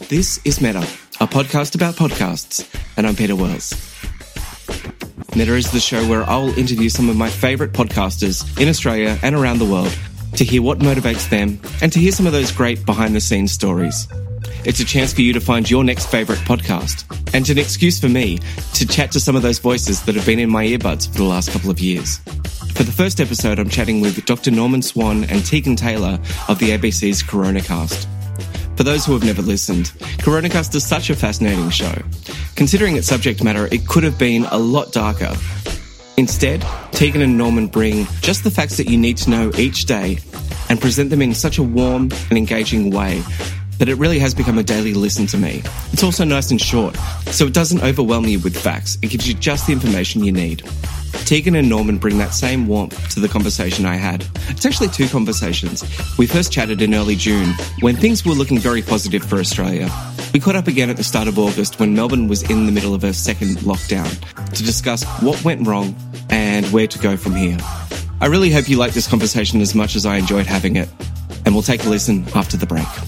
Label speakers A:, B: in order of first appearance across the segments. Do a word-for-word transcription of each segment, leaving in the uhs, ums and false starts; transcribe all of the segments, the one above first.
A: This is Meta, a podcast about podcasts, and I'm Peter Wells. Meta is the show where I'll interview some of my favourite podcasters in Australia and around the world to hear what motivates them and to hear some of those great behind-the-scenes stories. It's a chance for you to find your next favourite podcast and an excuse for me to chat to some of those voices that have been in my earbuds for the last couple of years. For the first episode, I'm chatting with Doctor Norman Swan and Tegan Taylor of the A B C's Coronacast. For those who have never listened, Coronacast is such a fascinating show. Considering its subject matter, it could have been a lot darker. Instead, Tegan and Norman bring just the facts that you need to know each day and present them in such a warm and engaging way that it really has become a daily listen to me. It's also nice and short, so it doesn't overwhelm you with facts. It gives you just the information you need. Tegan and Norman bring that same warmth to the conversation I had. It's actually two conversations. We first chatted in early June, when things were looking very positive for Australia. We caught up again at the start of August when Melbourne was in the middle of a second lockdown to discuss what went wrong and where to go from here. I really hope you like this conversation as much as I enjoyed having it, and we'll take a listen after the break.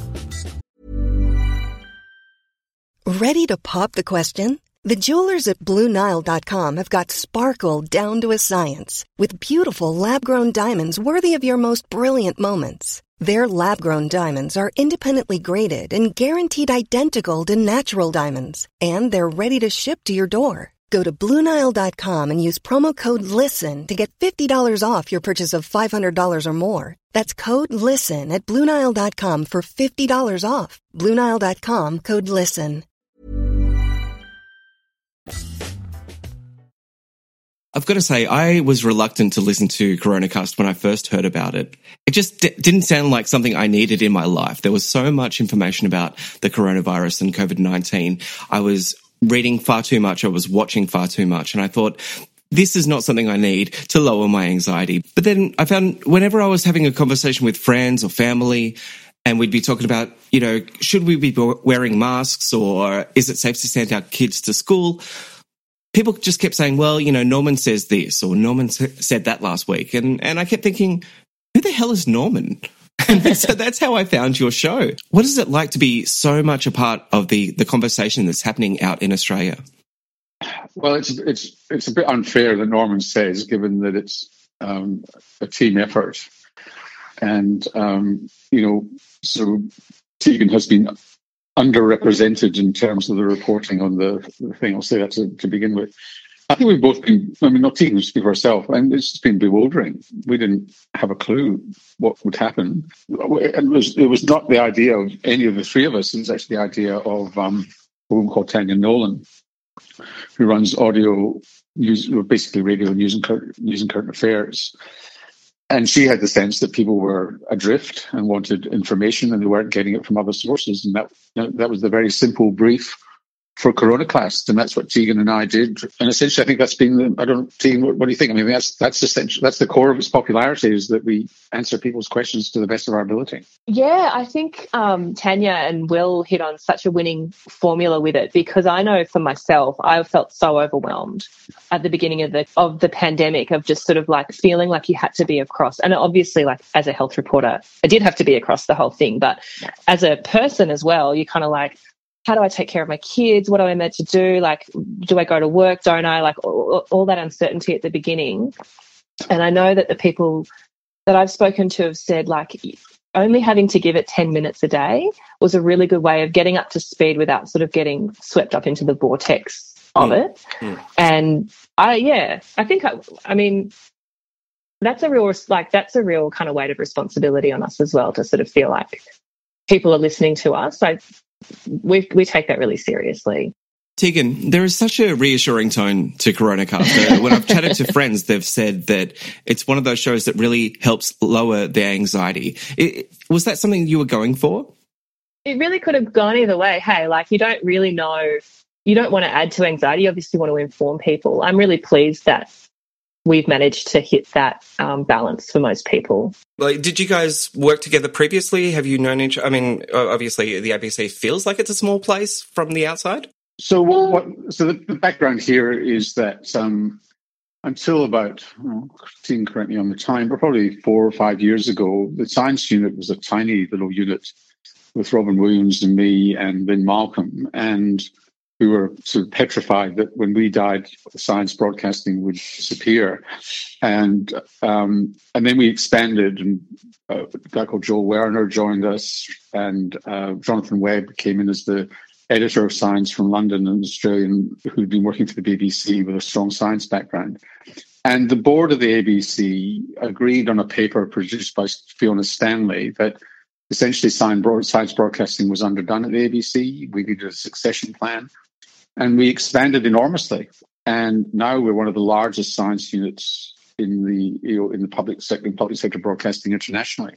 B: Ready to pop the question? The jewelers at Blue Nile dot com have got sparkle down to a science with beautiful lab-grown diamonds worthy of your most brilliant moments. Their lab-grown diamonds are independently graded and guaranteed identical to natural diamonds, and they're ready to ship to your door. Go to Blue Nile dot com and use promo code LISTEN to get fifty dollars off your purchase of five hundred dollars or more. That's code LISTEN at Blue Nile dot com for fifty dollars off. Blue Nile dot com, code LISTEN.
A: I've got to say, I was reluctant to listen to Coronacast when I first heard about it. It just d- didn't sound like something I needed in my life. There was so much information about the coronavirus and COVID nineteen. I was reading far too much. I was watching far too much. And I thought, this is not something I need to lower my anxiety. But then I found whenever I was having a conversation with friends or family, and we'd be talking about, you know, should we be wearing masks or is it safe to send our kids to school? People just kept saying, well, you know, Norman says this or Norman said that last week. And, and I kept thinking, who the hell is Norman? And so that's how I found your show. What is it like to be so much a part of the, the conversation that's happening out in Australia?
C: Well, it's it's it's a bit unfair that Norman says, given that it's um, a team effort. And, um, you know, so Tegan has been underrepresented in terms of the reporting on the, the thing. I'll say that to, to begin with. I think we've both been, I mean, not Tegan, speak for herself, and it's just been bewildering. We didn't have a clue what would happen. It was, it was not the idea of any of the three of us. It was actually the idea of um, a woman called Tanya Nolan, who runs audio, news, basically radio news and, current, news and current affairs. And she had the sense that people were adrift and wanted information and they weren't getting it from other sources. And that you know, that was the very simple brief for Coronacast. And that's what Tegan and I did. And essentially, I think that's been the, I don't, Tegan, what, what do you think? I mean, that's that's essential. That's the core of its popularity, is that we answer people's questions to the best of our ability.
D: Yeah, I think um, Tanya and Will hit on such a winning formula with it, because I know for myself, I felt so overwhelmed at the beginning of the of the pandemic, of just sort of like feeling like you had to be across. And obviously, like as a health reporter, I did have to be across the whole thing. But as a person as well, you kind of like, how do I take care of my kids? What am I meant to do? Like, do I go to work? Don't I? Like all, all that uncertainty at the beginning. And I know that the people that I've spoken to have said, like, only having to give it ten minutes a day was a really good way of getting up to speed without sort of getting swept up into the vortex of mm. it. Mm. And I, yeah, I think, I, I mean, that's a real, like, that's a real kind of weight of responsibility on us as well, to sort of feel like people are listening to us. I, We we take that really seriously.
A: Tegan, there is such a reassuring tone to Coronacast. When I've chatted to friends, they've said that it's one of those shows that really helps lower their anxiety. It, was that something you were going for?
D: It really could have gone either way. Hey, like, you don't really know, you don't want to add to anxiety. You obviously want to inform people. I'm really pleased that we've managed to hit that um, balance for most people.
A: Like, did you guys work together previously? Have you known each? I mean, obviously, the A B C feels like it's a small place from the outside.
C: So, what? what so, the, the background here is that um, until about, oh, Christine, correct me on the time, but probably four or five years ago, the science unit was a tiny little unit with Robin Williams and me and Lynn Malcolm, and we were sort of petrified that when we died, science broadcasting would disappear. And um, and then we expanded, and uh, a guy called Joel Werner joined us, and uh, Jonathan Webb came in as the editor of science from London, an Australian who'd been working for the B B C with a strong science background. And the board of the A B C agreed on a paper produced by Fiona Stanley that essentially science broadcasting was underdone at the A B C. We needed a succession plan. And we expanded enormously. And now we're one of the largest science units in the you know, in the public sector, in public sector broadcasting internationally.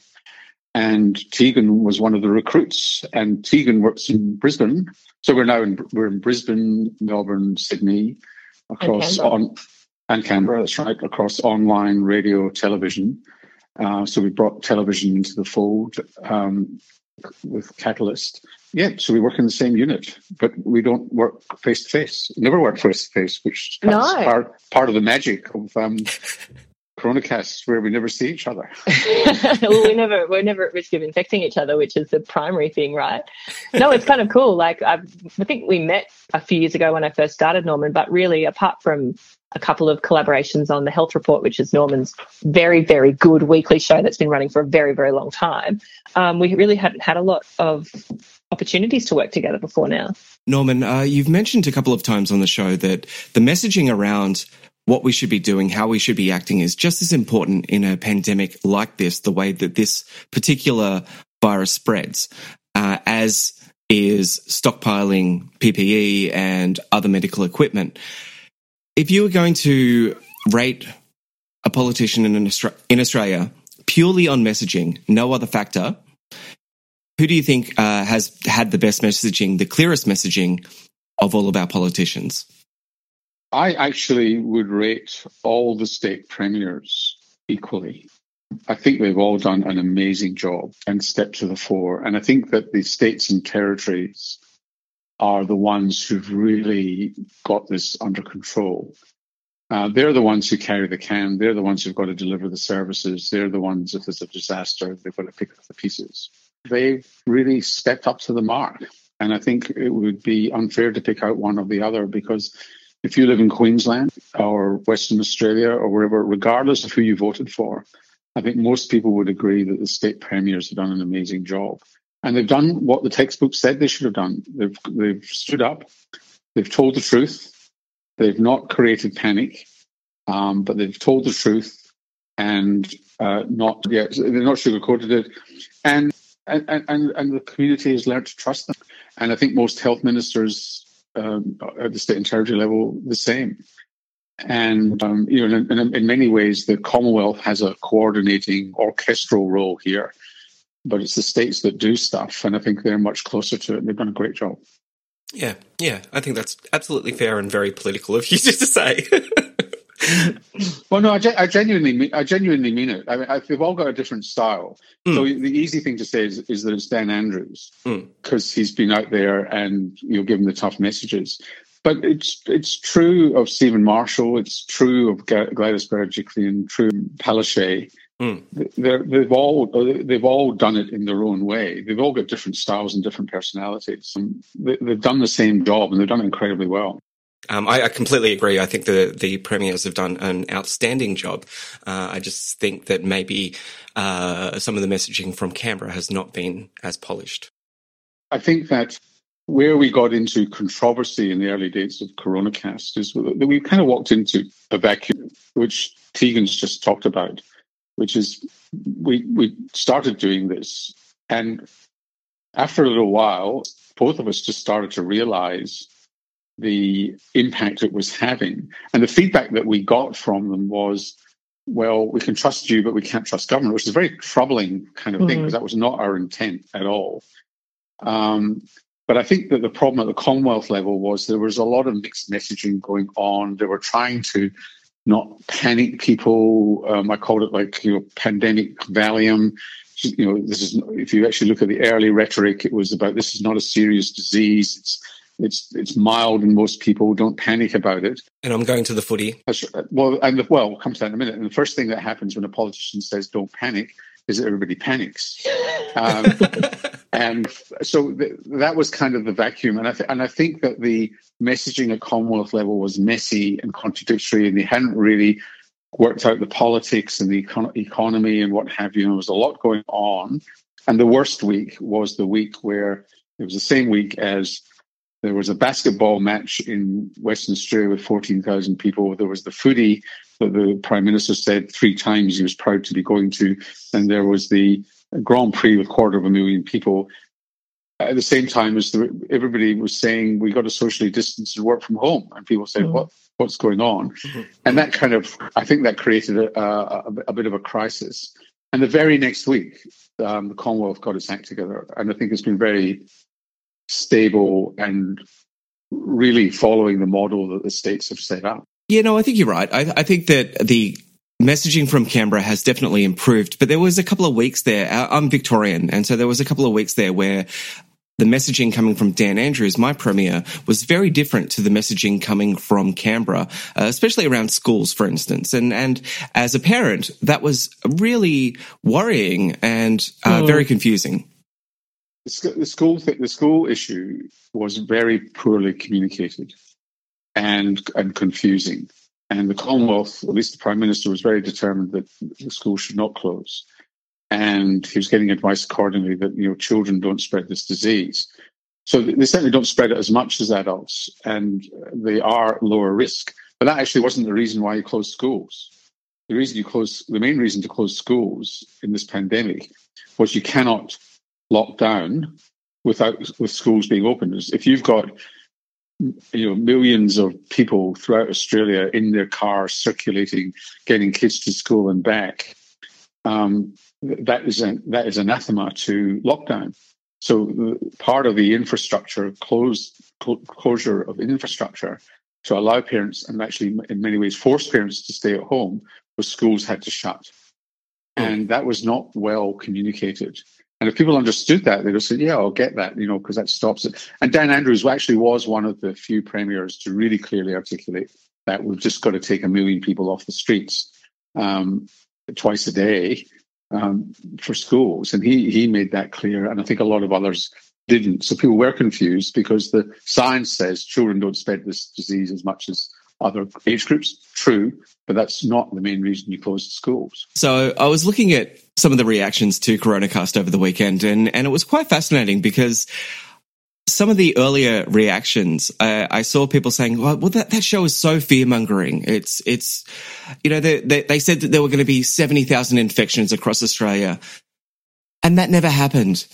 C: And Tegan was one of the recruits. And Tegan works in Brisbane. So we're now in we're in Brisbane, Melbourne, Sydney, across
D: and
C: on and Canberra, that's right, across online, radio, television. Uh, so we brought television into the fold um, with Catalyst. Yeah, so we work in the same unit, but we don't work face to face. Never work face to face, which is
D: No.
C: part part of the magic of um, Coronacast, where we never see each other.
D: well, we never, we're never at risk of infecting each other, which is the primary thing, right? No, it's kind of cool. Like, I've, I think we met a few years ago when I first started, Norman, but really, apart from a couple of collaborations on the Health Report, which is Norman's very, very good weekly show that's been running for a very, very long time, um, we really hadn't had a lot of opportunities to work together before now.
A: Norman, uh, you've mentioned a couple of times on the show that the messaging around what we should be doing, how we should be acting is just as important in a pandemic like this, the way that this particular virus spreads, uh, as is stockpiling P P E and other medical equipment. If you were going to rate a politician in, Austra- in Australia purely on messaging, no other factor, who do you think uh, has had the best messaging, the clearest messaging of all of our politicians?
C: I actually would rate all the state premiers equally. I think they've all done an amazing job and stepped to the fore. And I think that the states and territories are the ones who've really got this under control. Uh, they're the ones who carry the can. They're the ones who've got to deliver the services. They're the ones, if there's a disaster, they've got to pick up the pieces. They've really stepped up to the mark. And I think it would be unfair to pick out one or the other, because if you live in Queensland or Western Australia or wherever, regardless of who you voted for, I think most people would agree that the state premiers have done an amazing job. And they've done what the textbook said they should have done. They've, they've stood up. They've told the truth. They've not created panic, um, but they've told the truth and uh, not, yeah, they're not sugarcoated it. And, and, and, and the community has learned to trust them. And I think most health ministers um, at the state and territory level, the same. And, um, you know, in, in many ways, the Commonwealth has a coordinating orchestral role here. But it's the states that do stuff, and I think they're much closer to it. They've done a great job.
E: Yeah, yeah, I think that's absolutely fair and very political of you to say.
C: Well, no, I, I genuinely, mean, I genuinely mean it. I mean, I, they've all got a different style. Mm. So the easy thing to say is, is that it's Dan Andrews, because mm. he's been out there and you know given the tough messages. But it's it's true of Stephen Marshall. It's true of Gladys Berejiklian, true of Palaszczuk. Mm. They're, they've all they've all done it in their own way. They've all got different styles and different personalities. And they, they've done the same job, and they've done it incredibly well.
E: Um, I, I completely agree. I think the the premiers have done an outstanding job. Uh, I just think that maybe uh, some of the messaging from Canberra has not been as polished.
C: I think that where we got into controversy in the early days of Coronacast is that we kind of walked into a vacuum, which Tegan's just talked about. Which is, we we started doing this, and after a little while, both of us just started to realize the impact it was having. And the feedback that we got from them was, well, we can trust you, but we can't trust government, which is a very troubling kind of mm-hmm. thing, because that was not our intent at all. Um, but I think that the problem at the Commonwealth level was there was a lot of mixed messaging going on. They were trying to not panic people. Um, I called it like, you know, pandemic Valium. You know, this is, if you actually look at the early rhetoric, it was about, this is not a serious disease. It's, it's, it's mild in most people. Don't panic about it.
E: And I'm going to the footy.
C: Well, and the, well, we'll come to that in a minute. And the first thing that happens when a politician says, don't panic, is that everybody panics. Um, and so th- that was kind of the vacuum. And I, th- and I think that the messaging at Commonwealth level was messy and contradictory, and they hadn't really worked out the politics and the econ- economy and what have you. And there was a lot going on. And the worst week was the week where it was the same week as there was a basketball match in Western Australia with fourteen thousand people. There was the footy that the Prime Minister said three times he was proud to be going to. And there was the Grand Prix with a quarter of a million people. At the same time as the, everybody was saying, we got to socially distance and work from home. And people said, mm. what, what's going on? Mm-hmm. And that kind of, I think that created a, a, a bit of a crisis. And the very next week, um, the Commonwealth got its act together. And I think it's been very stable and really following the model that the states have set up.
A: Yeah, no, I think you're right. I, I think that the messaging from Canberra has definitely improved, but there was a couple of weeks there. I'm Victorian, and so there was a couple of weeks there where the messaging coming from Dan Andrews, my Premier, was very different to the messaging coming from Canberra, uh, especially around schools, for instance. And and as a parent, that was really worrying and uh, mm. very confusing.
C: The school th- the school issue was very poorly communicated and and confusing. And the Commonwealth, at least the Prime Minister, was very determined that the school should not close. And he was getting advice accordingly that, you know, children don't spread this disease. So they certainly don't spread it as much as adults, and they are lower risk. But that actually wasn't the reason why you closed schools. The reason you close, the main reason to close schools in this pandemic was you cannot lock down without with schools being open. If you've got, you know, millions of people throughout Australia in their cars circulating, getting kids to school and back, um, that is an, that is anathema to lockdown. So part of the infrastructure, closed, cl- closure of infrastructure to allow parents, and actually in many ways force parents to stay at home, was schools had to shut. And that was not well communicated. And if people understood that, they'd have said, yeah, I'll get that, you know, because that stops it. And Dan Andrews actually was one of the few premiers to really clearly articulate that we've just got to take a million people off the streets um, twice a day um, for schools. And he he made that clear. And I think a lot of others didn't. So people were confused because the science says children don't spread this disease as much as other age groups. True, but that's not the main reason you closed schools.
A: So I was looking at some of the reactions to Coronacast over the weekend, and, and it was quite fascinating because some of the earlier reactions, uh, I saw people saying, well, well that, that show is so fear-mongering. It's, it's, you know, they, they, they said that there were going to be seventy thousand infections across Australia, and that never happened.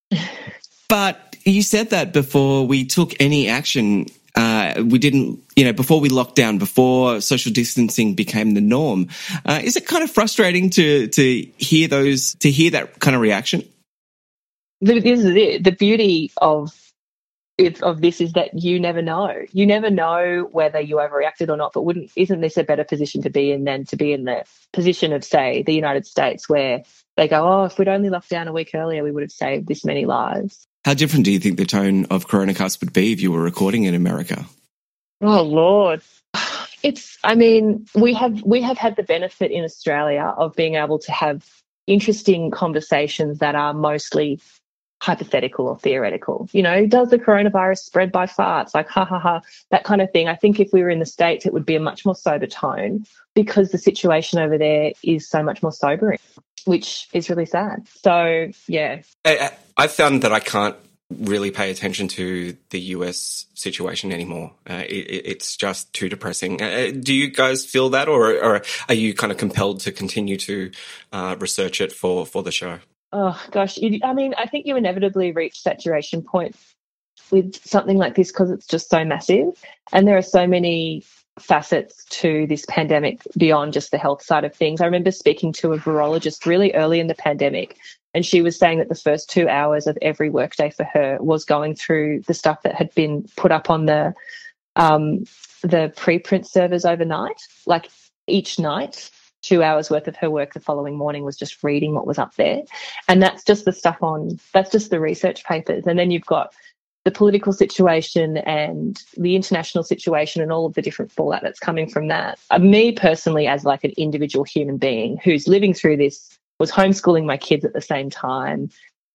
A: But you said that before we took any action. Uh, we didn't, you know, before we locked down, before social distancing became the norm. Uh, is it kind of frustrating to to hear those, to hear that kind of reaction?
D: This is it. The beauty of of this is that you never know. You never know whether you overreacted or not. But wouldn't isn't this a better position to be in than to be in the position of, say, the United States, where they go, oh, if we'd only locked down a week earlier, we would have saved this many lives.
A: How different do you think the tone of Coronacast would be if you were recording in America?
D: Oh, Lord. It's, I mean, we have we have had the benefit in Australia of being able to have interesting conversations that are mostly hypothetical or theoretical. You know, does the coronavirus spread by farts? Like, ha, ha, ha, that kind of thing. I think if we were in the States, it would be a much more sober tone because the situation over there is so much more sobering, which is really sad. So, yeah.
E: I, I've found that I can't really pay attention to the U S situation anymore. Uh, it, it's just too depressing. Uh, do you guys feel that, or, or are you kind of compelled to continue to uh, research it for, for the show?
D: Oh, gosh. You, I mean, I think you inevitably reach saturation point with something like this because it's just so massive. And there are so many facets to this pandemic beyond just the health side of things. I remember speaking to a virologist really early in the pandemic, and she was saying that the first two hours of every workday for her was going through the stuff that had been put up on the um, the preprint servers overnight. Like each night, two hours worth of her work the following morning was just reading what was up there. And that's just the stuff on, that's just the research papers. And then you've got the political situation and the international situation and all of the different fallout that's coming from that. Uh, me personally, as like an individual human being who's living through this, was homeschooling my kids at the same time,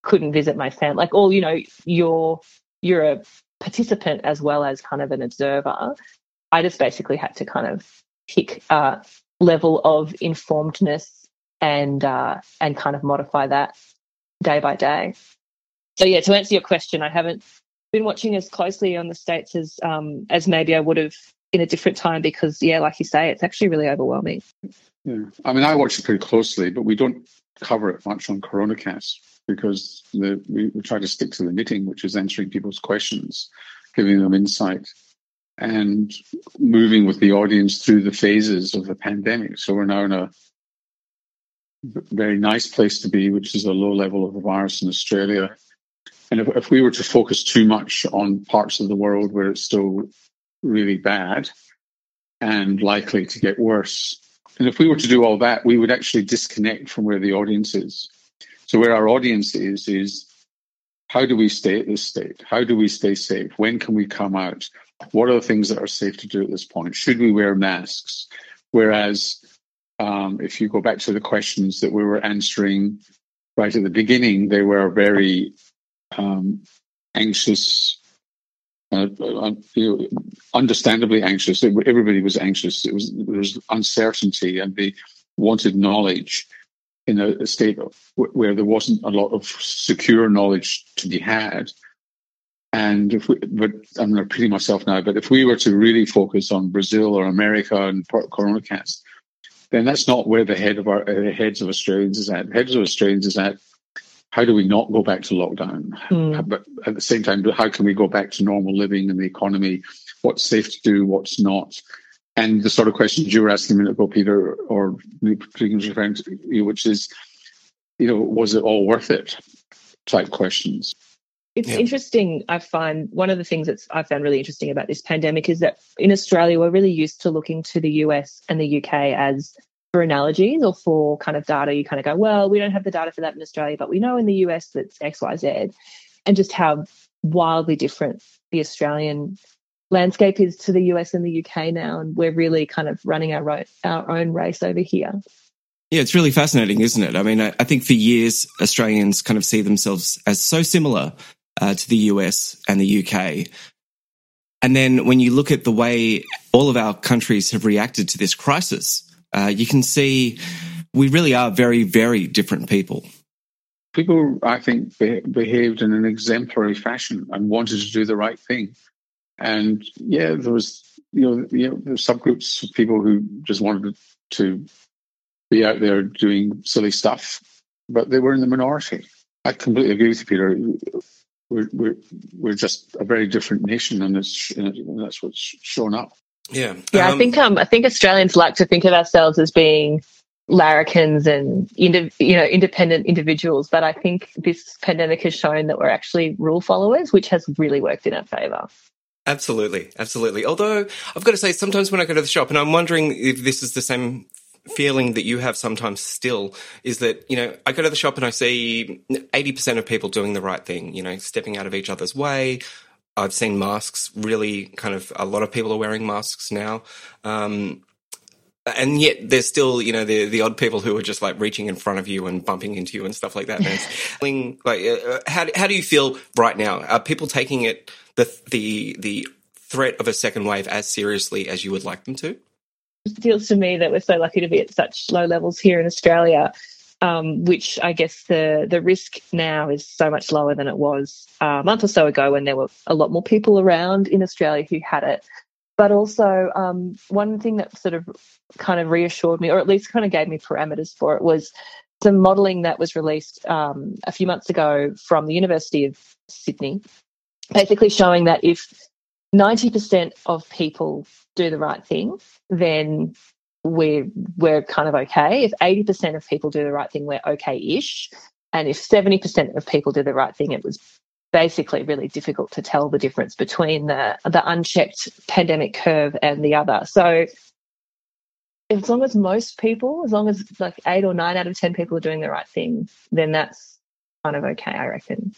D: couldn't visit my family. Like all, you know, you're you're a participant as well as kind of an observer. I just basically had to kind of pick a level of informedness and uh, and kind of modify that day by day. So yeah, to answer your question, I haven't been watching as closely on the States as um, as maybe I would have in a different time because, yeah, like you say, it's actually really overwhelming.
C: Yeah, I mean, I watch it pretty closely, but we don't cover it much on CoronaCast because the, we, we try to stick to the knitting, which is answering people's questions, giving them insight, and moving with the audience through the phases of the pandemic. So we're now in a very nice place to be, which is a low level of the virus in Australia. And if, if we were to focus too much on parts of the world where it's still really bad and likely to get worse, and if we were to do all that, we would actually disconnect from where the audience is. So where our audience is, is how do we stay at this state? How do we stay safe? When can we come out? What are the things that are safe to do at this point? Should we wear masks? Whereas um, if you go back to the questions that we were answering right at the beginning, they were very um, anxious, uh, you know, understandably anxious. Everybody was anxious. It was there was uncertainty, and they wanted knowledge in a, a state of, where there wasn't a lot of secure knowledge to be had. And if we, but I'm repeating myself now, but if we were to really focus on Brazil or America and CoronaCast, then that's not where the head of our uh, heads of Australians is at. The heads of Australians is at how do we not go back to lockdown? Mm. But at the same time, how can we go back to normal living in the economy? What's safe to do? What's not? And the sort of questions you were asking a minute ago, Peter, or referring to, which is, you know, was it all worth it? Type questions.
D: It's
C: yeah.
D: interesting. I find one of the things that I found really interesting about this pandemic is that in Australia, we're really used to looking to the U S and the U K as for analogies or for kind of data. You kind of go, well, we don't have the data for that in Australia, but we know in the U S that's X, Y, Z, and just how wildly different the Australian landscape is to the U S and the U K now. And we're really kind of running our own, our own race over here.
A: Yeah, it's really fascinating, isn't it? I mean, I, I think for years, Australians kind of see themselves as so similar uh, to the U S and the U K. And then when you look at the way all of our countries have reacted to this crisis, uh, you can see we really are very, very different people.
C: People, I think, be- behaved in an exemplary fashion and wanted to do the right thing. And yeah, there was, you know, you know, there were subgroups of people who just wanted to be out there doing silly stuff, but they were in the minority. I completely agree with you, Peter. We're we're we're just a very different nation, and it's and that's what's shown up.
E: Yeah,
D: yeah.
E: um,
D: I think um I think Australians like to think of ourselves as being larrikins and indi- you know independent individuals, but I think this pandemic has shown that we're actually rule followers, which has really worked in our favour.
E: Absolutely, absolutely. Although I've got to say, sometimes when I go to the shop, and I'm wondering if this is the same feeling that you have sometimes still, is that, you know, I go to the shop and I see eighty percent of people doing the right thing, you know, stepping out of each other's way. I've seen masks really kind of, a lot of people are wearing masks now. Um, and yet there's still, you know, the the odd people who are just like reaching in front of you and bumping into you and stuff like that. And it's, like, uh, how, how do you feel right now? Are people taking it, the the the threat of a second wave, as seriously as you would like them to?
D: It feels to me that we're so lucky to be at such low levels here in Australia, um, which I guess the the risk now is so much lower than it was a month or so ago when there were a lot more people around in Australia who had it. But also um, one thing that sort of kind of reassured me, or at least kind of gave me parameters for it, was some modelling that was released um, a few months ago from the University of Sydney, basically showing that if ninety percent of people do the right thing, then we're, we're kind of okay. If eighty percent of people do the right thing, we're okay-ish. And if seventy percent of people do the right thing, it was basically really difficult to tell the difference between the, the unchecked pandemic curve and the other. So as long as most people, as long as like eight or nine out of ten people are doing the right thing, then that's kind of okay, I reckon.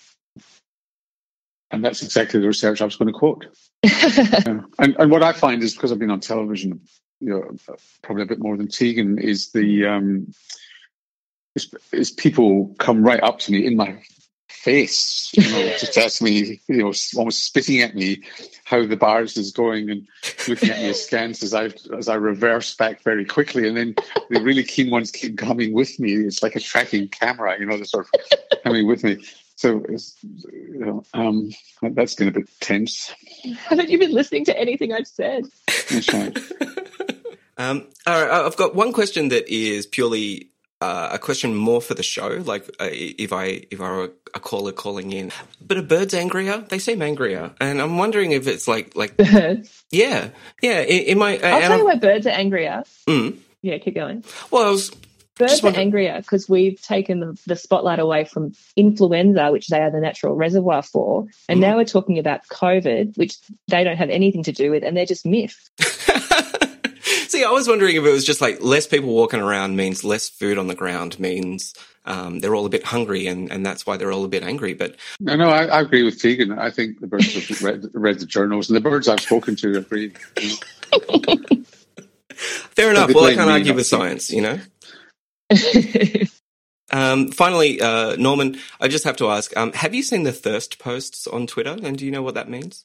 C: And that's exactly the research I was going to quote. yeah. and, and what I find is, because I've been on television, you know, probably a bit more than Tegan, is the um, is, is people come right up to me in my face, you know, to test me, you know, almost spitting at me how the bars is going and looking at me askance as I as I reverse back very quickly. And then the really keen ones keep coming with me. It's like a tracking camera, you know, they're sort of coming with me. So it's, you know, um, that's been a bit tense.
D: Haven't you been listening to anything I've said?
C: That's right.
E: um, all right, I've got one question that is purely uh, a question more for the show. Like uh, if I if I were a caller calling in, but are birds angrier? They seem angrier, and I'm wondering if it's like like
D: birds.
E: Yeah, yeah. In, in my,
D: I'll tell
E: I'm,
D: you why birds are angrier.
E: Mm.
D: Yeah, keep going.
E: Well, I was.
D: Birds are angrier because we've taken the, the spotlight away from influenza, which they are the natural reservoir for, and mm. now we're talking about COVID, which they don't have anything to do with, and they're just myth.
E: See, I was wondering if it was just like less people walking around means less food on the ground means um, they're all a bit hungry, and, and that's why they're all a bit angry. But
C: no, no, I, I agree with Tegan. I think the birds have read, read the journals, and the birds I've spoken to agree.
E: Fair enough. Well, I can't argue with science, you know. um, finally, uh, Norman, I just have to ask, um, have you seen the thirst posts on Twitter, and do you know what that means?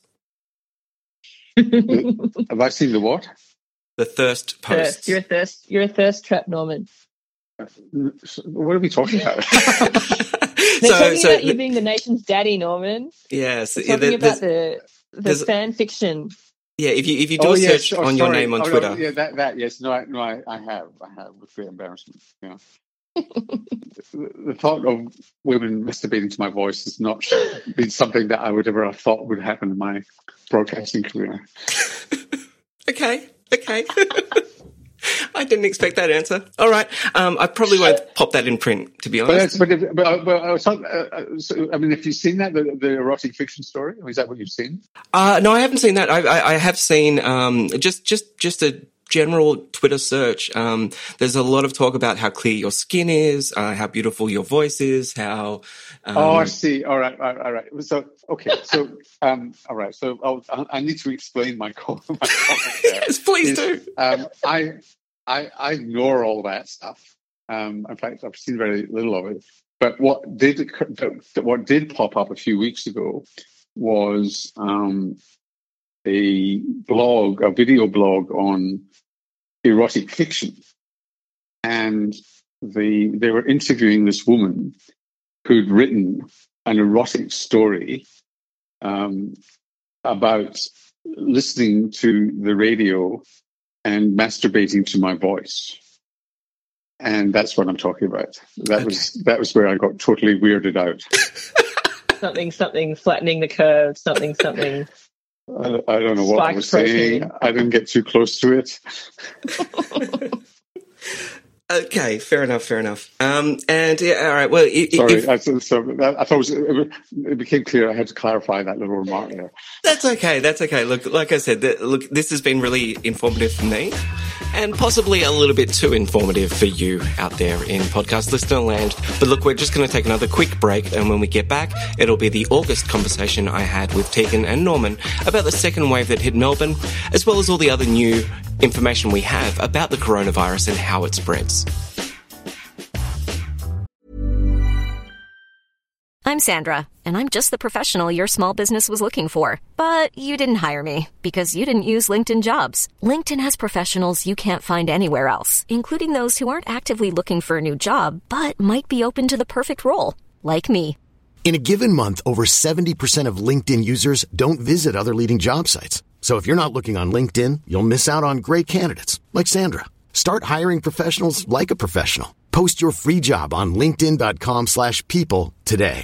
C: Have I seen the what?
E: The thirst posts.
D: Thirst. You're a thirst. You're a thirst trap, Norman.
C: What are we talking about?
D: They're
E: so,
D: talking
E: so
D: about you being the nation's daddy, Norman.
E: Yes,
D: They're talking about the the fan fiction.
E: Yeah, if you if you do
C: oh,
E: a
C: yes.
E: search
C: oh,
E: on
C: sorry.
E: your name on
C: oh,
E: Twitter,
C: no, yeah, that that yes, no, I, no, I, I have, I have with great embarrassment. Yeah, the, the thought of women masturbating to my voice has not been something that I would ever have thought would happen in my broadcasting career.
E: okay, okay. I didn't expect that answer. All right, um, I probably won't pop that in print, to be honest.
C: But, but, but, but I, was talking, uh, so, I mean, have you seen that the, the erotic fiction story? Is that what you've seen?
E: Uh, no, I haven't seen that. I, I, I have seen um, just just just a general Twitter search. Um, there's a lot of talk about how clear your skin is, uh, how beautiful your voice is, how. Um...
C: Oh, I see. All right, all right. All right. So, okay. So, um, all right. So, I'll, I need to explain my call. My
E: yes, please is, do.
C: Um, I. I, I ignore all that stuff. Um, in fact, I've seen very little of it. But what did what did pop up a few weeks ago was um, a blog, a video blog on erotic fiction, and the they were interviewing this woman who'd written an erotic story um, about listening to the radio and masturbating to my voice. And that's what I'm talking about. That okay. was that was where I got totally weirded out.
D: something, something, flattening the curve, something, something.
C: I, I don't know what I was protein. saying. I didn't get too close to it.
E: Okay, fair enough, fair enough. Um, and yeah, all right. Well, if,
C: sorry,
E: if,
C: I, so, I thought it, was, it became clear I had to clarify that little remark there.
E: That's okay. That's okay. Look, like I said, the, look, this has been really informative for me, and possibly a little bit too informative for you out there in podcast listener land. But look, we're just going to take another quick break, and when we get back, it'll be the August conversation I had with Tegan and Norman about the second wave that hit Melbourne, as well as all the other new information we have about the coronavirus and how it spreads.
F: I'm Sandra, and I'm just the professional your small business was looking for. But you didn't hire me because you didn't use LinkedIn Jobs. LinkedIn has professionals you can't find anywhere else, including those who aren't actively looking for a new job, but might be open to the perfect role, like me.
G: In a given month, over seventy percent of LinkedIn users don't visit other leading job sites. So if you're not looking on LinkedIn, you'll miss out on great candidates, like Sandra. Start hiring professionals like a professional. Post your free job on linkedin.com slash people today.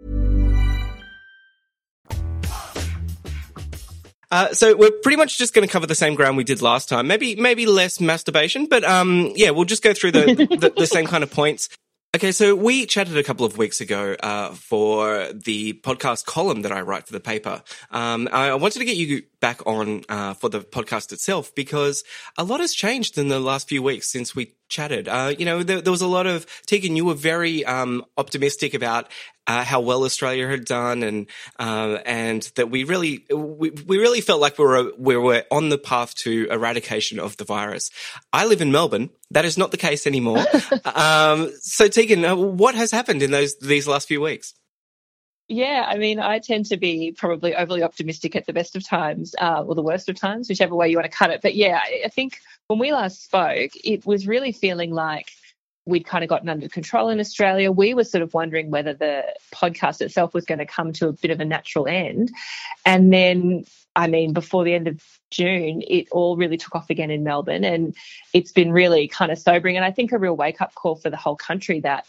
E: Uh, so we're pretty much just going to cover the same ground we did last time. Maybe, maybe less masturbation, but um, yeah, we'll just go through the, the, the same kind of points. Okay, so we chatted a couple of weeks ago uh, for the podcast column that I write for the paper. Um, I wanted to get you back on uh, for the podcast itself because a lot has changed in the last few weeks since we chatted. Uh, you know, there, there was a lot of, Tegan, you were very um, optimistic about uh, how well Australia had done, and uh, and that we really we, we really felt like we were we were on the path to eradication of the virus. I live in Melbourne. That is not the case anymore. um, so, Tegan, uh, what has happened in those these last few weeks?
D: Yeah, I mean, I tend to be probably overly optimistic at the best of times, uh, or the worst of times, whichever way you want to cut it. But yeah, I I think when we last spoke, it was really feeling like we'd kind of gotten under control in Australia. We were sort of wondering whether the podcast itself was going to come to a bit of a natural end. And then, I mean, before the end of June, it all really took off again in Melbourne. And it's been really kind of sobering. And I think a real wake-up call for the whole country that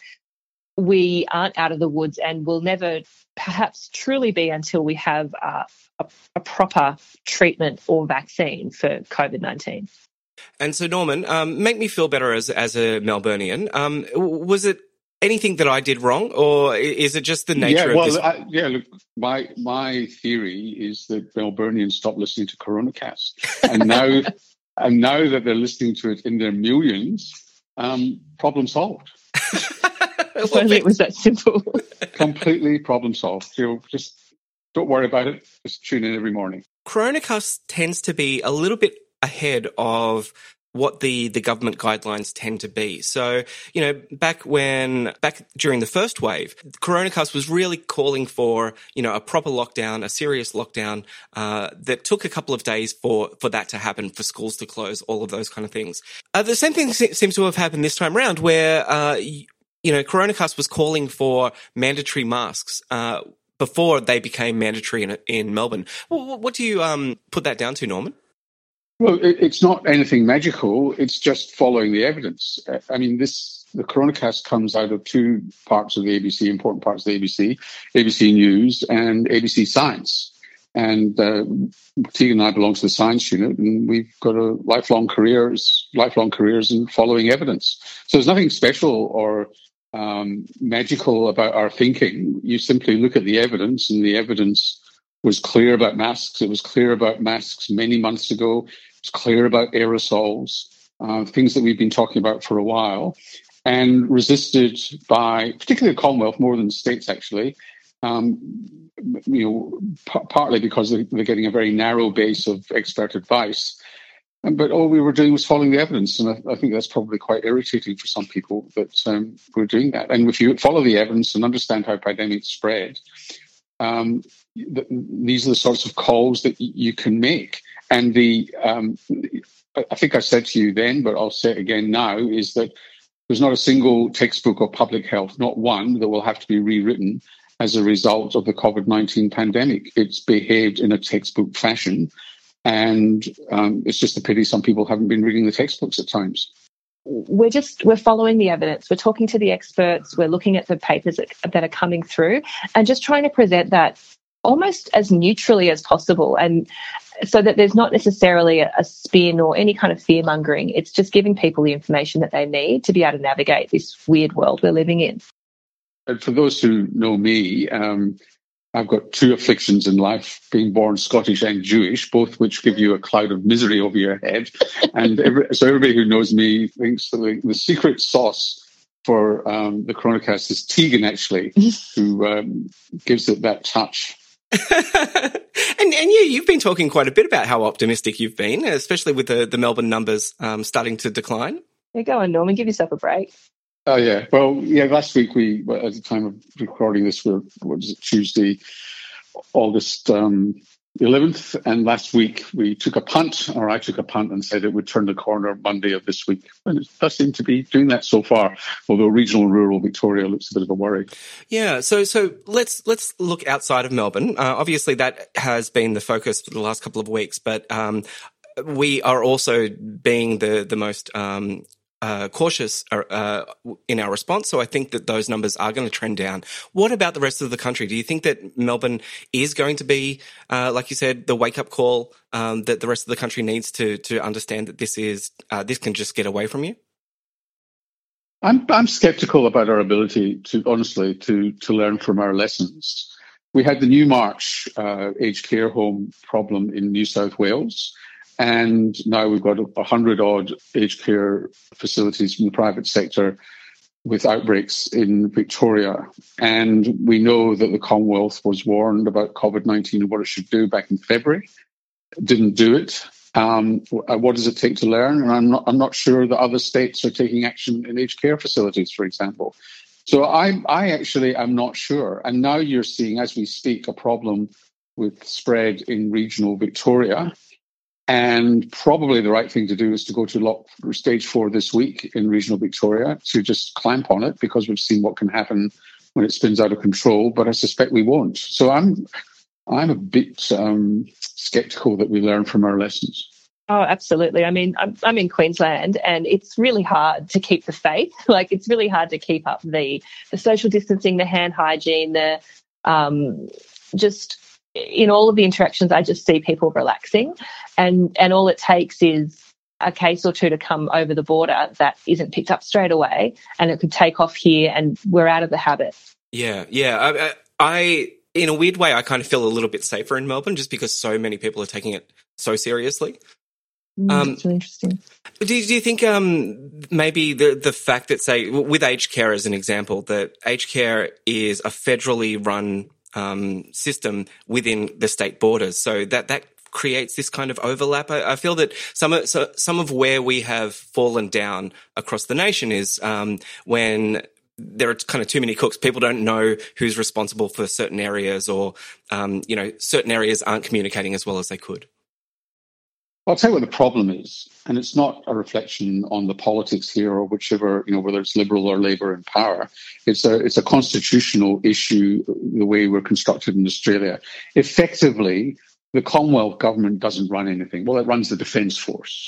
D: we aren't out of the woods and will never perhaps truly be until we have uh, a, a proper treatment or vaccine for COVID nineteen.
E: And so, Norman, um, make me feel better as as a Melburnian. Um, was it anything that I did wrong, or is it just the nature
C: yeah, well,
E: of this?
C: I, yeah, look, my my theory is that Melburnians stopped listening to CoronaCast, and now and now that they're listening to it in their millions, um, problem solved.
D: If only it was that simple.
C: Completely problem solved. So just don't worry about it. Just tune in every morning.
E: CoronaCast tends to be a little bit ahead of what the, the government guidelines tend to be. So, you know, back when, back during the first wave, CoronaCast was really calling for, you know, a proper lockdown, a serious lockdown, uh, that took a couple of days for, for that to happen, for schools to close, all of those kind of things. Uh, the same thing se- seems to have happened this time around where, uh, you know, CoronaCast was calling for mandatory masks, uh, before they became mandatory in, in Melbourne. Well, what do you, um, put that down to, Norman?
C: Well, it, it's not anything magical. It's just following the evidence. I mean, this the CoronaCast comes out of two parts of the A B C, important parts of the A B C, A B C News and A B C Science. And uh, Tegan and I belong to the science unit, and we've got a lifelong careers, lifelong careers in following evidence. So there's nothing special or um, magical about our thinking. You simply look at the evidence, and the evidence was clear about masks. It was clear about masks many months ago. It was clear about aerosols, uh, things that we've been talking about for a while, and resisted by particularly the Commonwealth more than the states, actually. Um, you know, p- partly because they're, they're getting a very narrow base of expert advice. But all we were doing was following the evidence, and I, I think that's probably quite irritating for some people that um, we're doing that. And if you follow the evidence and understand how pandemics spread, um, th- these are the sorts of calls that y- you can make. And the um, I think I said to you then, but I'll say it again now, is that there's not a single textbook of public health, not one, that will have to be rewritten as a result of the COVID nineteen pandemic. It's behaved in a textbook fashion. And um, it's just a pity some people haven't been reading the textbooks at times.
D: We're just, we're following the evidence. We're talking to the experts. We're looking at the papers that, that are coming through and just trying to present that almost as neutrally as possible. And so that there's not necessarily a, a spin or any kind of fear mongering. It's just giving people the information that they need to be able to navigate this weird world we're living in.
C: And for those who know me, um, I've got two afflictions in life, being born Scottish and Jewish, both which give you a cloud of misery over your head. And every, so everybody who knows me thinks that the, the secret sauce for um, the CoronaCast is Tegan, actually, who um, gives it that touch.
E: and and yeah, you've been talking quite a bit about how optimistic you've been, especially with the, the Melbourne numbers um, starting to decline.
D: Yeah, go on, Norman, give yourself a break.
C: Oh, yeah. Well, yeah, last week we, at the time of recording this, we were, what is it, Tuesday, August um, eleventh. And last week we took a punt, or I took a punt and said it would turn the corner Monday of this week. And it does seem to be doing that so far, although regional and rural Victoria looks a bit of a worry.
E: Yeah. So, so let's, let's look outside of Melbourne. Uh, obviously that has been the focus for the last couple of weeks, but um, we are also being the, the most, um, Uh, cautious uh, in our response. So I think that those numbers are going to trend down. What about the rest of the country? Do you think that Melbourne is going to be, uh, like you said, the wake-up call um, that the rest of the country needs to to understand that this is uh, this can just get away from you?
C: I'm I'm skeptical about our ability to honestly to to learn from our lessons. We had the Newmarch uh, aged care home problem in New South Wales. And now we've got a hundred odd aged care facilities from the private sector with outbreaks in Victoria. And we know that the Commonwealth was warned about COVID nineteen and what it should do back in February. Didn't do it. Um, what does it take to learn? And I'm not, I'm not sure that other states are taking action in aged care facilities, for example. So I, I actually am not sure. And now you're seeing, as we speak, a problem with spread in regional Victoria. And probably the right thing to do is to go to lock, stage four this week in regional Victoria to just clamp on it, because we've seen what can happen when it spins out of control. But I suspect we won't. So I'm I'm a bit um, sceptical that we learn from our lessons.
D: Oh, absolutely. I mean, I'm, I'm in Queensland, and it's really hard to keep the faith. Like, it's really hard to keep up the the social distancing, the hand hygiene, the um, just in all of the interactions. I just see people relaxing, and and all it takes is a case or two to come over the border that isn't picked up straight away, and it could take off here, and we're out of the habit.
E: Yeah, yeah. I, I, I in a weird way, I kind of feel a little bit safer in Melbourne, just because so many people are taking it so seriously.
D: Mm,
E: Um,
D: that's really interesting.
E: Do, do you think um, maybe the the fact that, say, with aged care as an example, that aged care is a federally run um, system within the state borders, so that that creates this kind of overlap? I, I feel that some of so, some of where we have fallen down across the nation is um, when there are kind of too many cooks. People don't know who's responsible for certain areas, or um, you know, certain areas aren't communicating as well as they could.
C: I'll tell you what the problem is, and it's not a reflection on the politics here or whichever, you know, whether it's Liberal or Labour in power. It's a it's a constitutional issue, the way we're constructed in Australia. Effectively, the Commonwealth government doesn't run anything. Well, it runs the Defence Force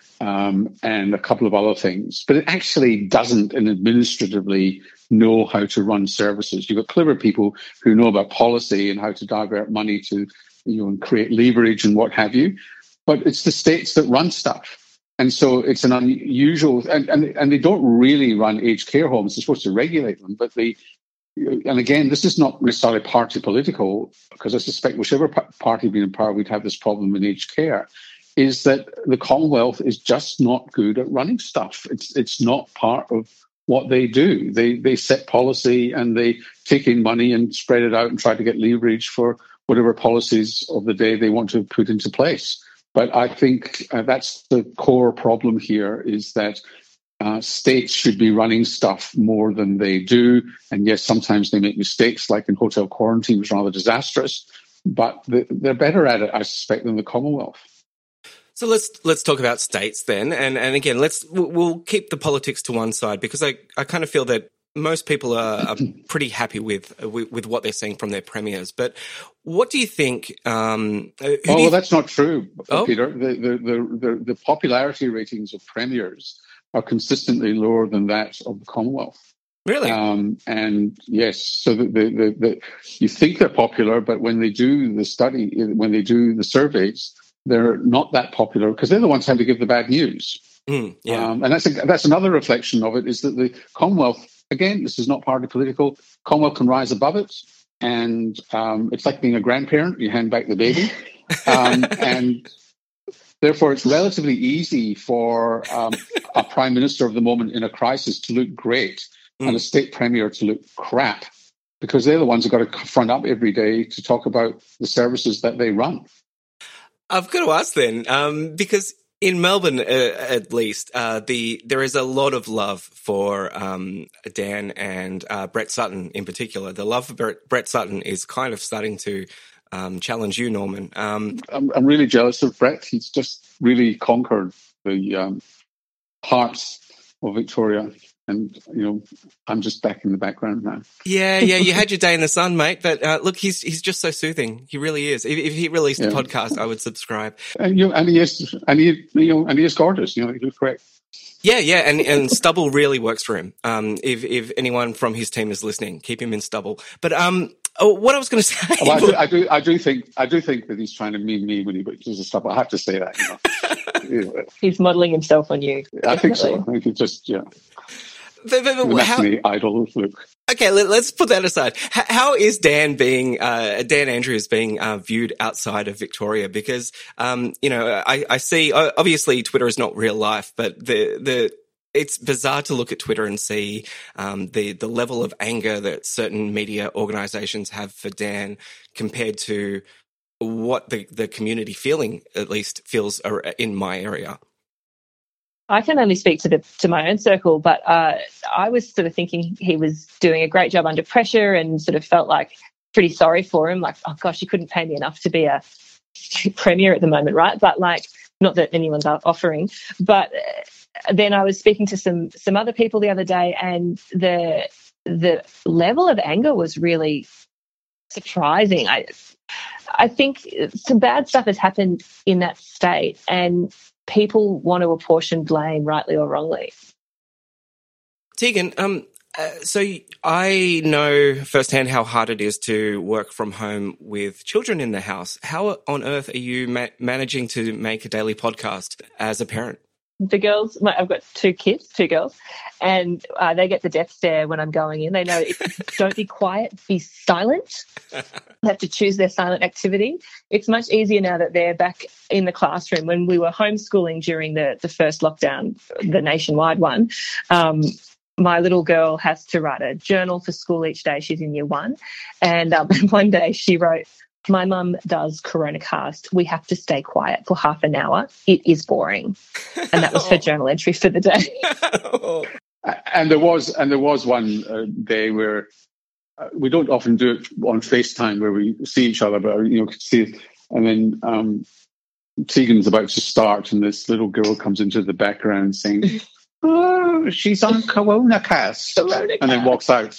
C: um, and a couple of other things, but it actually doesn't and administratively know how to run services. You've got clever people who know about policy and how to divert money to, you know, and create leverage and what have you. But it's the states that run stuff. And so it's an unusual, and, and, and they don't really run aged care homes. They're supposed to regulate them. But they, and again, this is not necessarily party political, because I suspect whichever party being in power, we'd have this problem in aged care, is that the Commonwealth is just not good at running stuff. It's it's not part of what they do. They, they set policy and they take in money and spread it out and try to get leverage for whatever policies of the day they want to put into place. But I think uh, that's the core problem here, is that uh, states should be running stuff more than they do. And yes, sometimes they make mistakes, like in hotel quarantine, which was rather disastrous. But they're better at it, I suspect, than the Commonwealth.
E: So let's let's talk about states then. And and again, let's we'll keep the politics to one side, because I, I kind of feel that most people are, are pretty happy with, with with what they're seeing from their premiers. But what do you think? Um,
C: oh, well,
E: you...
C: that's not true,
E: oh?
C: Peter. The the, the the the popularity ratings of premiers are consistently lower than that of the Commonwealth.
E: Really?
C: Um, and yes, so the, the, the, the you think they're popular, but when they do the study, when they do the surveys, they're not that popular, because they're the ones having to give the bad news.
E: Mm, yeah.
C: Um, and that's a, that's another reflection of it, is that the Commonwealth, again, this is not party political, Commonwealth can rise above it. And um, it's like being a grandparent, you hand back the baby. Um, and therefore, it's relatively easy for um, a prime minister of the moment in a crisis to look great mm. and a state premier to look crap, because they're the ones who've got to front up every day to talk about the services that they run.
E: I've got to ask then, um, because in Melbourne, uh, at least, uh, the there is a lot of love for um, Dan and uh, Brett Sutton in particular. The love for Brett, Brett Sutton is kind of starting to um, challenge you, Norman. Um,
C: I'm, I'm really jealous of Brett. He's just really conquered the um, hearts of Victoria. And, you know, I'm just back in the background now.
E: Yeah, yeah, you had your day in the sun, mate. But uh, look, he's he's just so soothing. He really is. If, if he released yeah. a podcast, I would subscribe.
C: And you know, and he is, and he, you know, and he is gorgeous. You know, he's correct.
E: Yeah, yeah, and, and stubble really works for him. Um, if if anyone from his team is listening, keep him in stubble. But um, oh, what I was going to say,
C: well, I, do, I do, I do think, I do think that he's trying to mean me when he uses stubble. I have to say that. You know.
D: He's modelling himself on you.
C: I think so. I think he just, yeah.
E: But, but, but how,
C: the idol look.
E: Okay, let, let's put that aside. How, how is Dan being uh, Dan Andrews being uh, viewed outside of Victoria? Because um, you know, I, I see obviously Twitter is not real life, but the the it's bizarre to look at Twitter and see um, the the level of anger that certain media organisations have for Dan compared to what the the community feeling at least feels in my area.
D: I can only speak to the to my own circle, but uh, I was sort of thinking he was doing a great job under pressure, and sort of felt like pretty sorry for him. Like, oh gosh, you couldn't pay me enough to be a premier at the moment, right? But like, not that anyone's offering. But then I was speaking to some some other people the other day, and the the level of anger was really surprising. I I think some bad stuff has happened in that state, and people want to apportion blame, rightly or wrongly.
E: Tegan, um, uh, so I know firsthand how hard it is to work from home with children in the house. How on earth are you ma- managing to make a daily podcast as a parent?
D: The girls, my, I've got two kids, two girls, and uh, they get the death stare when I'm going in. They know, don't be quiet, be silent. They have to choose their silent activity. It's much easier now that they're back in the classroom. When we were homeschooling during the, the first lockdown, the nationwide one, um, my little girl has to write a journal for school each day. She's in year one. And um, one day she wrote, "My mum does CoronaCast. We have to stay quiet for half an hour. It is boring." And that was her journal entry for the day.
C: And there was, and there was one uh, day where uh, we don't often do it on FaceTime where we see each other, but you know, could see. And then um, Tegan's about to start, and this little girl comes into the background saying, "Oh, she's on CoronaCast,"
D: CoronaCast.
C: And then walks out.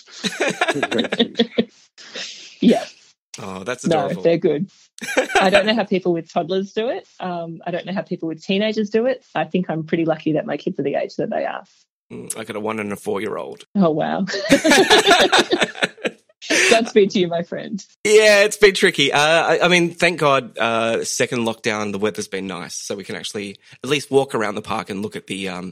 D: Yeah.
E: Oh, that's adorable.
D: No, they're good. I don't know how people with toddlers do it. Um, I don't know how people with teenagers do it. I think I'm pretty lucky that my kids are the age that they are.
E: I got a one and a four-year-old.
D: Oh, wow. Godspeed to you, my friend.
E: Yeah, it's been tricky. Uh, I, I mean, thank God, uh, second lockdown, the weather's been nice, so we can actually at least walk around the park and look at the um,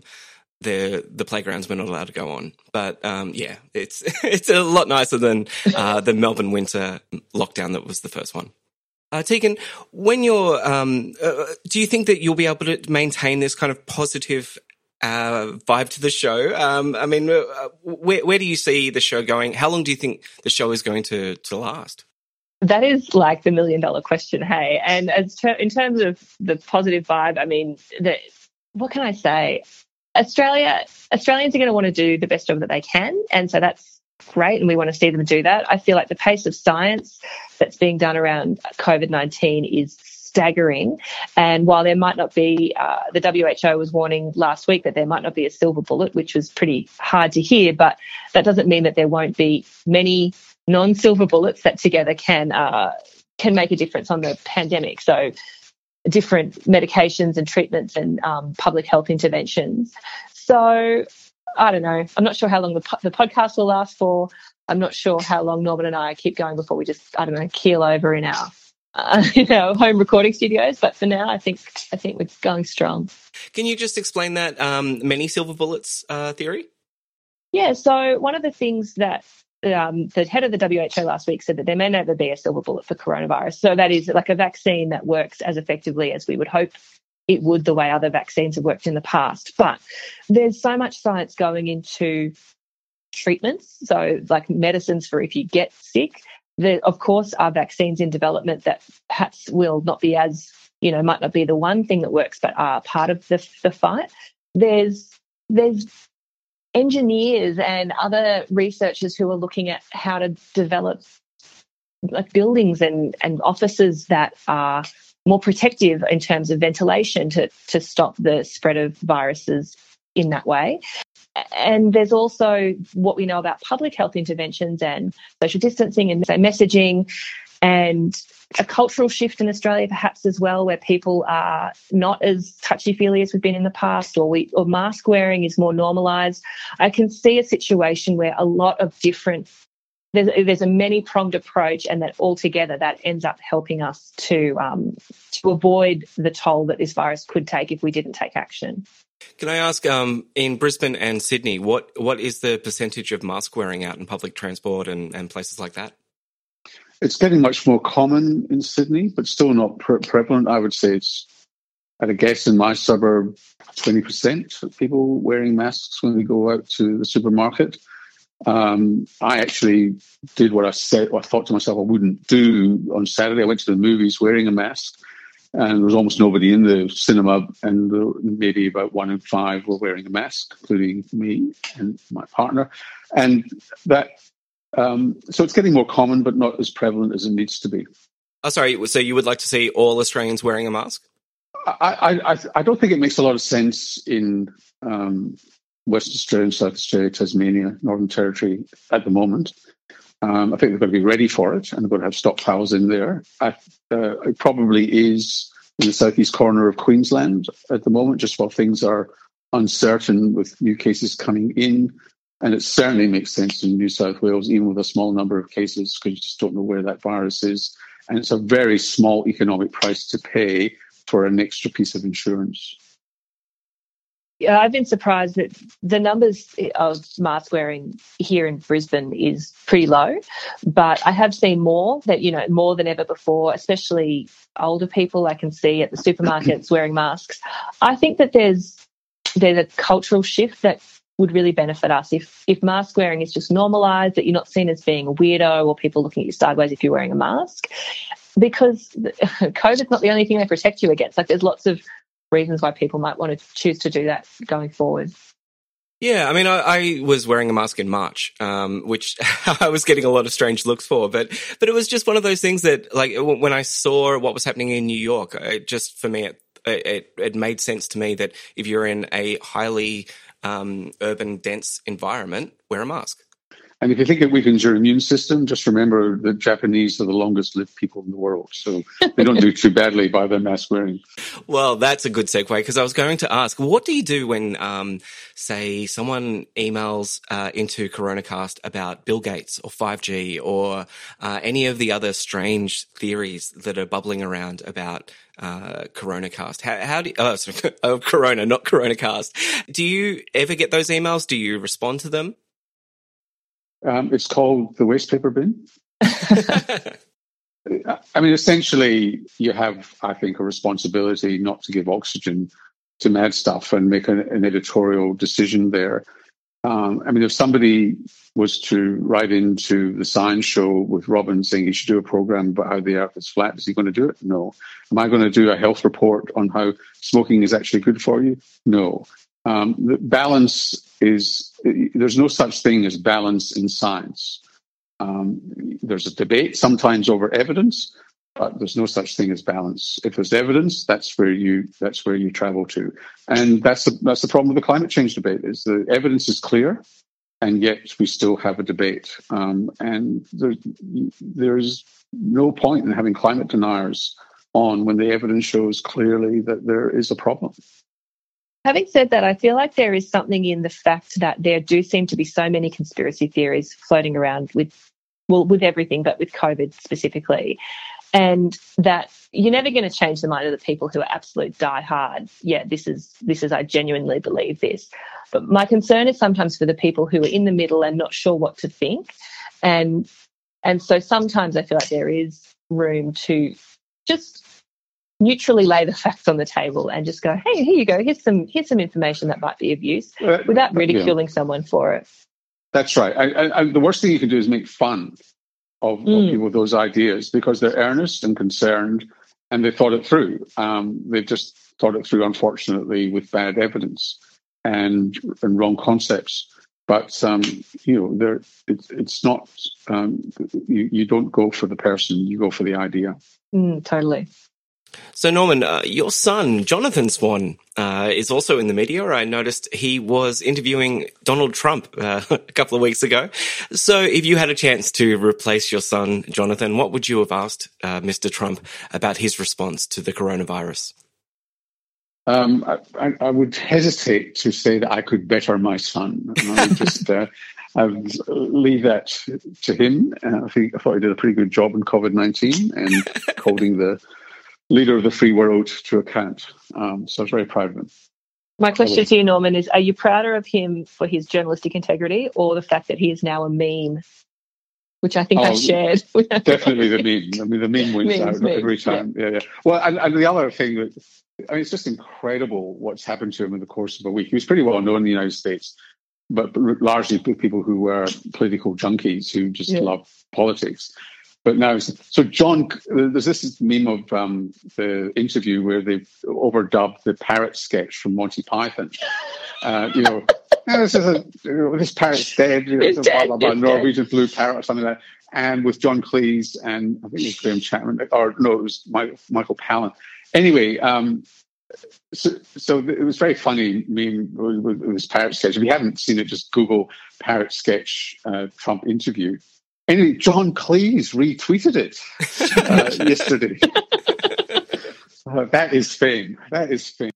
E: the the playgrounds we're not allowed to go on. But um, yeah, it's it's a lot nicer than uh, the Melbourne winter lockdown that was the first one. Uh, Tegan, when you're, um, uh, do you think that you'll be able to maintain this kind of positive uh, vibe to the show? Um, I mean, uh, where, where do you see the show going? How long do you think the show is going to, to last?
D: That is like the million dollar question, hey. And as ter- in terms of the positive vibe, I mean, the, what can I say? Australia, Australians are going to want to do the best job that they can, and so that's great, and we want to see them do that. I feel like the pace of science that's being done around COVID nineteen is staggering, and while there might not be, uh, the W H O was warning last week that there might not be a silver bullet, which was pretty hard to hear, but that doesn't mean that there won't be many non-silver bullets that together can uh, can make a difference on the pandemic. So different medications and treatments and um, public health interventions. So I don't know. I'm not sure how long the, po- the podcast will last for. I'm not sure how long Norman and I keep going before we just, I don't know, keel over in our, uh, in our home recording studios. But for now, I think I think we're going strong.
E: Can you just explain that um, many silver bullets uh, theory?
D: Yeah. So one of the things that um, the head of the W H O last week said that there may never be a silver bullet for coronavirus. So that is like a vaccine that works as effectively as we would hope it would, the way other vaccines have worked in the past. But there's so much science going into treatments, so like medicines for if you get sick. There, of course, are vaccines in development that perhaps will not be as, you know, might not be the one thing that works, but are part of the, the fight. There's there's engineers and other researchers who are looking at how to develop like buildings and, and offices that are more protective in terms of ventilation to, to stop the spread of viruses in that way. And there's also what we know about public health interventions and social distancing and say, messaging, and a cultural shift in Australia perhaps as well, where people are not as touchy-feely as we've been in the past, or we or mask wearing is more normalised. I can see a situation where a lot of different There's, there's a many-pronged approach, and that altogether that ends up helping us to um, to avoid the toll that this virus could take if we didn't take action.
E: Can I ask, um, in Brisbane and Sydney, what what is the percentage of mask wearing out in public transport and, and places like that?
C: It's getting much more common in Sydney, but still not pre- prevalent. I would say it's, at a guess, in my suburb, twenty percent of people wearing masks when we go out to the supermarket. Um, I actually did what I said, what I thought to myself I wouldn't do on Saturday. I went to the movies wearing a mask, and there was almost nobody in the cinema, and maybe about one in five were wearing a mask, including me and my partner. And that, um, so it's getting more common, but not as prevalent as it needs to be.
E: Oh, sorry. So you would like to see all Australians wearing a mask?
C: I, I, I don't think it makes a lot of sense in um, Western Australia, South Australia, Tasmania, Northern Territory at the moment. Um, I think they've got to be ready for it, and they've got to have stockpiles in there. I, uh, it probably is in the southeast corner of Queensland at the moment, just while things are uncertain with new cases coming in. And it certainly makes sense in New South Wales, even with a small number of cases, because you just don't know where that virus is. And it's a very small economic price to pay for an extra piece of insurance.
D: Yeah, I've been surprised that the numbers of mask wearing here in Brisbane is pretty low, but I have seen more that, you know, more than ever before, especially older people I can see at the supermarkets wearing masks. I think that there's there's a cultural shift that would really benefit us if if mask wearing is just normalised, that you're not seen as being a weirdo or people looking at you sideways if you're wearing a mask, because COVID's not the only thing they protect you against. Like, there's lots of reasons why people might want to choose to do that going forward.
E: Yeah, I mean, I, I was wearing a mask in March, um, which I was getting a lot of strange looks for, but but it was just one of those things that, like, when I saw what was happening in New York, it just, for me, it, it, it made sense to me that if you're in a highly um, urban, dense environment, wear a mask.
C: And if you think it weakens your immune system, just remember the Japanese are the longest lived people in the world. So they don't do too badly by their mask wearing.
E: Well, that's a good segue, because I was going to ask, what do you do when, um, say, someone emails uh, into CoronaCast about Bill Gates or five G or uh, any of the other strange theories that are bubbling around about uh, CoronaCast? How, how do you, oh, sorry, oh, Corona, not CoronaCast. Do you ever get those emails? Do you respond to them?
C: Um, it's called the waste paper bin. I mean, essentially, you have, I think, a responsibility not to give oxygen to mad stuff and make an, an editorial decision there. Um, I mean, if somebody was to write into the Science Show with Robin saying he should do a program about how the earth is flat, is he going to do it? No. Am I going to do a health report on how smoking is actually good for you? No. Um, the balance is, there's no such thing as balance in science. Um, there's a debate sometimes over evidence, but there's no such thing as balance. If there's evidence, that's where you that's where you travel to, and that's the that's the problem with the climate change debate. Is the evidence is clear, and yet we still have a debate. Um, and there, there's no point in having climate deniers on when the evidence shows clearly that there is a problem.
D: Having said that, I feel like there is something in the fact that there do seem to be so many conspiracy theories floating around with, well, with everything, but with COVID specifically, and that you're never going to change the mind of the people who are absolute diehard. Yeah, this is this is I genuinely believe this. But my concern is sometimes for the people who are in the middle and not sure what to think, and and so sometimes I feel like there is room to just neutrally lay the facts on the table and just go, hey, here you go, here's some here's some information that might be of use, uh, without ridiculing yeah. someone for it.
C: That's right. I, I, I, the worst thing you can do is make fun of, mm. of people with those ideas, because they're earnest and concerned and they thought it through. Um, they've just thought it through, unfortunately, with bad evidence and and wrong concepts. But um, you know, there it's it's not. Um, you you don't go for the person; you go for the idea.
D: Mm, totally.
E: So, Norman, uh, your son, Jonathan Swan, uh, is also in the media. I noticed he was interviewing Donald Trump uh, a couple of weeks ago. So if you had a chance to replace your son, Jonathan, what would you have asked uh, Mister Trump about his response to the coronavirus?
C: Um, I, I would hesitate to say that I could better my son. And I would just uh, I would leave that to him. Uh, I think I thought he did a pretty good job in COVID nineteen and holding the leader of the free world to account. Um, so I was very proud of him.
D: My question to you, Norman, is are you prouder of him for his journalistic integrity or the fact that he is now a meme, which I think oh, I shared?
C: Definitely the meme. I mean, the meme wins memes, out memes, every time. Yeah, yeah. yeah. Well, and, and the other thing, that, I mean, it's just incredible what's happened to him in the course of a week. He was pretty well known in the United States, but largely people who were political junkies who just yeah. love politics. But now, so John, there's this meme of um, the interview where they've overdubbed the parrot sketch from Monty Python. Uh, you know, oh, this is a, this parrot's dead. You know,
D: It's
C: blah,
D: dead,
C: blah, blah,
D: it's
C: Norwegian blue parrot or something like that. And with John Cleese and I think it was Graham Chapman, or no, it was Mike, Michael Palin. Anyway, um, so, so it was very funny meme with this parrot sketch. If you haven't seen it, just Google parrot sketch uh, Trump interview. Anyway, John Cleese retweeted it uh, yesterday. uh, that is fame. That is fame.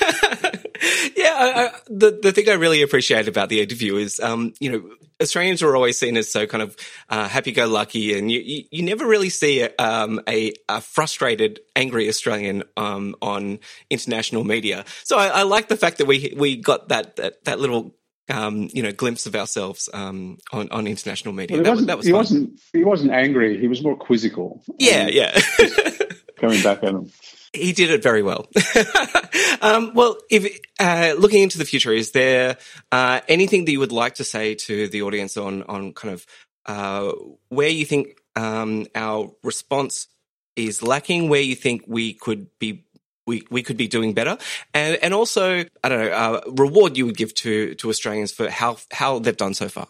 E: Yeah, I, I, the the thing I really appreciate about the interview is, um, you know, Australians are always seen as so kind of uh, happy-go-lucky, and you, you, you never really see um, a, a frustrated, angry Australian um, on international media. So I, I like the fact that we we got that that, that little. Um, you know, glimpse of ourselves um, on, on international media.
C: Well,
E: that,
C: wasn't,
E: that was
C: he
E: fun.
C: wasn't. He wasn't angry. He was more quizzical.
E: Yeah,
C: um,
E: yeah.
C: Coming back at him.
E: He did it very well. um, well, if uh, looking into the future, is there uh, anything that you would like to say to the audience on on kind of uh, where you think um, our response is lacking, where you think we could be we, we could be doing better, and and also I don't know uh, reward you would give to to Australians for how how they've done so far?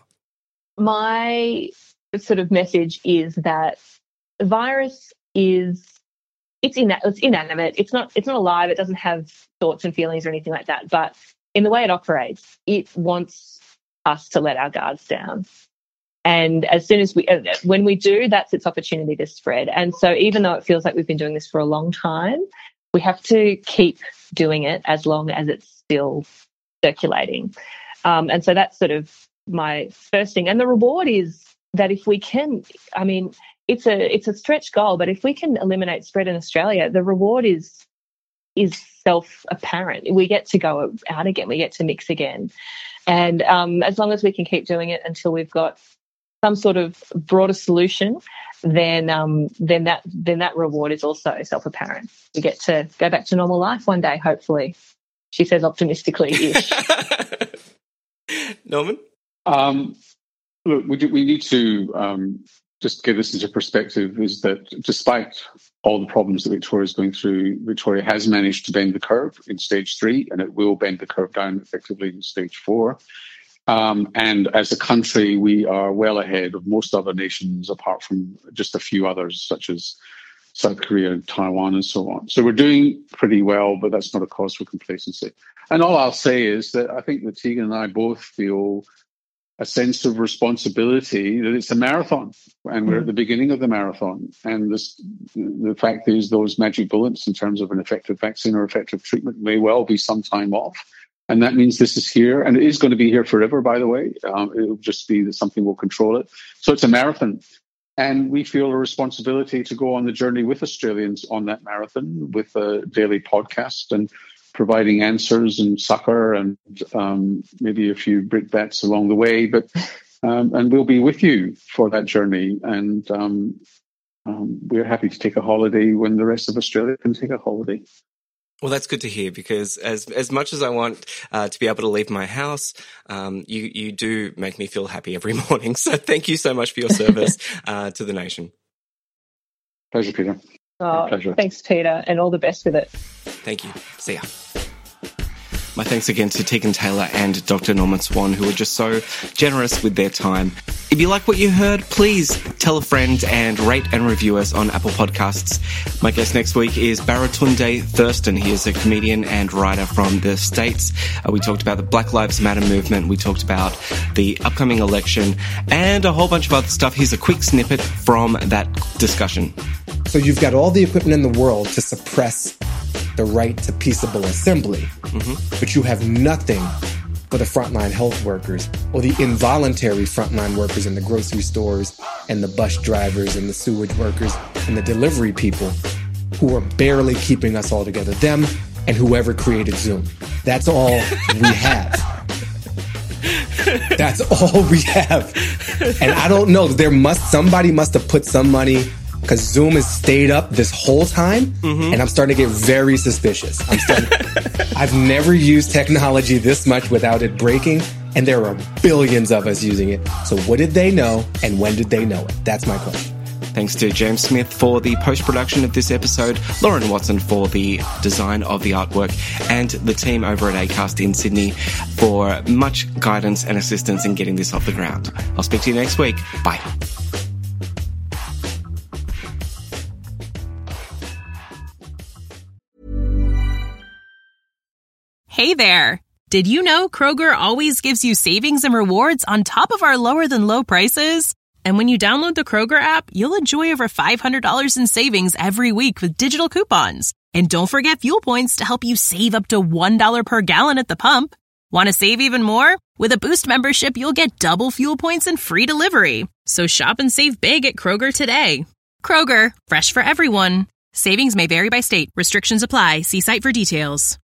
D: My sort of message is that the virus is it's in it's inanimate. It's not it's not alive. It doesn't have thoughts and feelings or anything like that. But in the way it operates, it wants us to let our guards down. And as soon as we, when we do, that's its opportunity to spread. And so even though it feels like we've been doing this for a long time, we have to keep doing it as long as it's still circulating. Um, and so that's sort of my first thing. And the reward is that if we can, I mean, it's a it's a stretch goal, but if we can eliminate spread in Australia, the reward is is self-apparent. We get to go out again. We get to mix again. And um, as long as we can keep doing it until we've got some sort of broader solution, then um, then that then that reward is also self-apparent. We get to go back to normal life one day, hopefully. She says optimistically.
E: Norman?
C: Um, look, we, do, we need to um, just give this into perspective, is that despite all the problems that Victoria is going through, Victoria has managed to bend the curve in stage three, and it will bend the curve down effectively in stage four. Um, and as a country, we are well ahead of most other nations, apart from just a few others, such as South Korea, Taiwan, and so on. So we're doing pretty well, but that's not a cause for complacency. And all I'll say is that I think that Tegan and I both feel a sense of responsibility, that it's a marathon, and we're at the beginning of the marathon. And this, the fact is, those magic bullets in terms of an effective vaccine or effective treatment may well be some time off. And that means this is here, and it is going to be here forever, by the way. Um, it'll just be that something will control it. So it's a marathon. And we feel a responsibility to go on the journey with Australians on that marathon with a daily podcast and providing answers and succor and um, maybe a few brickbats along the way. But um, and we'll be with you for that journey. And um, um, we're happy to take a holiday when the rest of Australia can take a holiday.
E: Well, that's good to hear, because as as much as I want uh, to be able to leave my house, um, you you do make me feel happy every morning. So thank you so much for your service uh, to the nation.
C: Pleasure, Peter.
D: Oh,
C: pleasure.
D: Thanks, Peter, and all the best with it.
E: Thank you. See ya. My thanks again to Tegan Taylor and Doctor Norman Swan, who are just so generous with their time. If you like what you heard, please tell a friend and rate and review us on Apple Podcasts. My guest next week is Baratunde Thurston. He is a comedian and writer from the States. Uh, we talked about the Black Lives Matter movement. We talked about the upcoming election and a whole bunch of other stuff. Here's a quick snippet from that discussion.
H: So you've got all the equipment in the world to suppress the right to peaceable assembly, mm-hmm. but you have nothing for the frontline health workers or the involuntary frontline workers in the grocery stores and the bus drivers and the sewage workers and the delivery people who are barely keeping us all together, them and whoever created Zoom. That's all we have. That's all we have. And I don't know, there must, somebody must have put some money, because Zoom has stayed up this whole time, mm-hmm. and I'm starting to get very suspicious. I'm starting, I've never used technology this much without it breaking, and there are billions of us using it. So what did they know, and when did they know it? That's my question.
A: Thanks to James Smith for the post-production of this episode, Lauren Watson for the design of the artwork, and the team over at Acast in Sydney for much guidance and assistance in getting this off the ground. I'll speak to you next week. Bye.
I: Hey there. Did you know Kroger always gives you savings and rewards on top of our lower than low prices? And when you download the Kroger app, you'll enjoy over five hundred dollars in savings every week with digital coupons. And don't forget fuel points to help you save up to one dollar per gallon at the pump. Want to save even more? With a Boost membership, you'll get double fuel points and free delivery. So shop and save big at Kroger today. Kroger, fresh for everyone. Savings may vary by state. Restrictions apply. See site for details.